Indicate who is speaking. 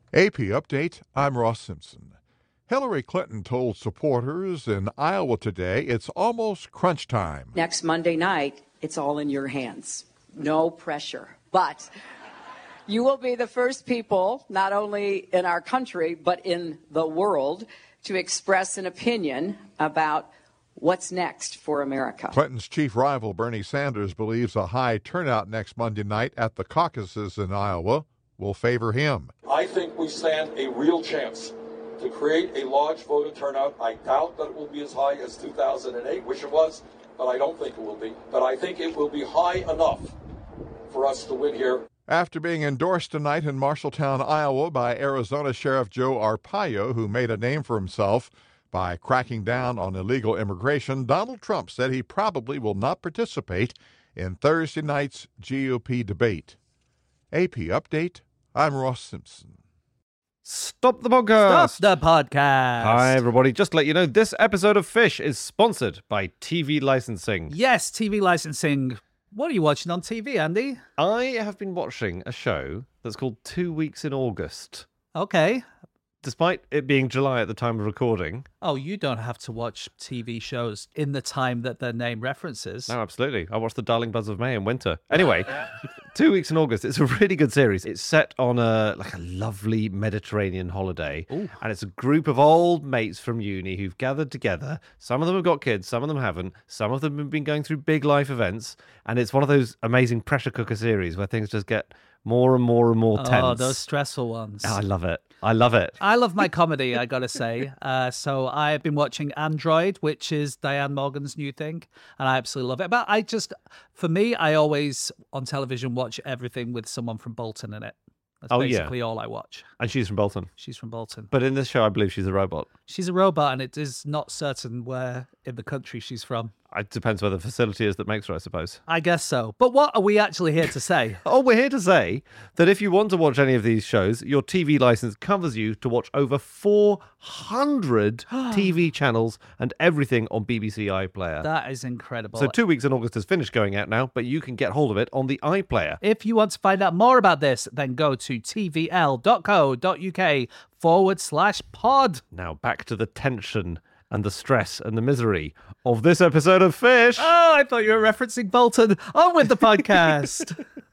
Speaker 1: AP Update, I'm Ross Simpson. Hillary Clinton told supporters in Iowa today it's almost crunch time.
Speaker 2: Next Monday night, it's all in your hands. No pressure. But you will be the first people, not only in our country, but in the world, to express an opinion about what's next for America.
Speaker 1: Clinton's chief rival, Bernie Sanders, believes a high turnout next Monday night at the caucuses in Iowa will favor him.
Speaker 3: I think we stand a real chance to create a large voter turnout. I doubt that it will be as high as 2008, wish it was, but I don't think it will be. But I think it will be high enough for us to win here.
Speaker 1: After being endorsed tonight in Marshalltown, Iowa by Arizona Sheriff Joe Arpaio, who made a name for himself by cracking down on illegal immigration, Donald Trump said he probably will not participate in Thursday night's GOP debate. AP Update, I'm Ross Simpson.
Speaker 4: Stop the podcast.
Speaker 5: Stop the podcast.
Speaker 4: Hi, everybody. Just to let you know, this episode of Fish is sponsored by TV Licensing.
Speaker 5: Yes, TV licensing. What are you watching on TV, Andy?
Speaker 4: I have been watching a show that's called 2 Weeks in August.
Speaker 5: Okay.
Speaker 4: Despite it being July at the time of recording.
Speaker 5: Oh, you don't have to watch TV shows in the time that their name references.
Speaker 4: No, absolutely. I watched The Darling Buds of May in winter. Anyway, 2 Weeks in August. It's a really good series. It's set on a lovely Mediterranean holiday.
Speaker 5: Ooh.
Speaker 4: And it's a group of old mates from uni who've gathered together. Some of them have got kids, some of them haven't. Some of them have been going through big life events. And it's one of those amazing pressure cooker series where things just get more and more and more tense.
Speaker 5: Oh, those stressful ones.
Speaker 4: Oh, I love it. I love it.
Speaker 5: I love my comedy, I gotta say. So I've been watching Android, which is Diane Morgan's new thing, and I absolutely love it. But for me, I always on television watch everything with someone from Bolton in it. That's basically all I watch.
Speaker 4: And she's from Bolton.
Speaker 5: She's from Bolton.
Speaker 4: But in this show, I believe she's a robot.
Speaker 5: She's a robot, and it is not certain where in the country she's from.
Speaker 4: It depends where the facility is that makes her, I suppose.
Speaker 5: I guess so. But what are we actually here to say?
Speaker 4: Oh, we're here to say that if you want to watch any of these shows, your TV license covers you to watch over 400 TV channels and everything on BBC iPlayer.
Speaker 5: That is incredible.
Speaker 4: So 2 Weeks in August has finished going out now, but you can get hold of it on the iPlayer.
Speaker 5: If you want to find out more about this, then go to tvl.co.uk/pod.
Speaker 4: Now back to the tension and the stress and the misery of this episode of Fish.
Speaker 5: Oh, I thought you were referencing Bolton. On with the podcast.